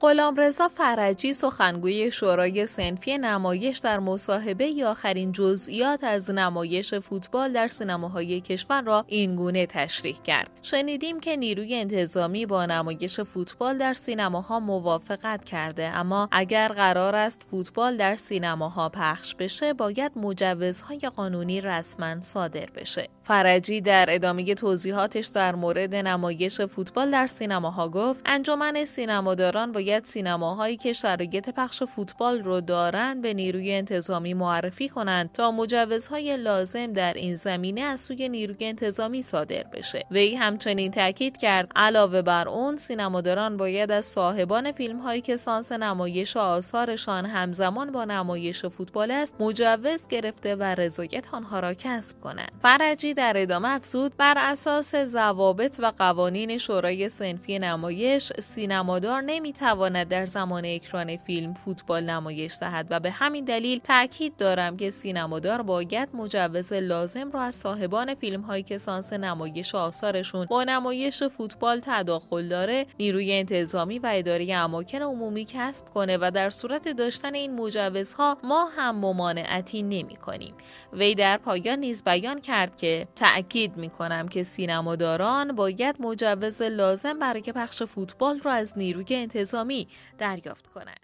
غلامرضا فرجی سخنگوی شورای صنفی نمایش در مصاحبه آخرین جزئیات از نمایش فوتبال در سینماهای کشور را اینگونه تشریح کرد. شنیدیم که نیروی انتظامی با نمایش فوتبال در سینماها موافقت کرده، اما اگر قرار است فوتبال در سینماها پخش بشه باید مجوزهای قانونی رسما صادر بشه. فرجی در ادامه توضیحاتش در مورد نمایش فوتبال در سینماها گفت انجمن سینماداران باید سینماهایی که شرایط پخش فوتبال رو دارند به نیروی انتظامی معرفی کنند تا مجوزهای لازم در این زمینه از سوی نیروی انتظامی صادر بشه. وی همچنین تاکید کرد علاوه بر اون سینماداران باید از صاحبان فیلم‌هایی که سانس نمایش آثارشان همزمان با نمایش فوتبال است مجوز گرفته و رضایت آنها را کسب کنند. فرجی در ادامه افزود بر اساس ضوابط و قوانین شورای صنفی نمایش سینمادار نمیتواند در زمان اکران فیلم فوتبال نمایش دهد و به همین دلیل تاکید دارم که سینمادار باید مجوز لازم را از صاحبان فیلم هایی که سانس نمایش آثارشون با نمایش فوتبال تداخل داره نیروی انتظامی و اداره اماکن عمومی کسب کنه و در صورت داشتن این مجوزها ما هم ممانعتی نمی‌کنیم. وی در پایان نیز بیان کرد که تأکید می‌کنم که سینماداران باید مجوز لازم برای پخش فوتبال را از نیروی انتظامی دریافت کنند.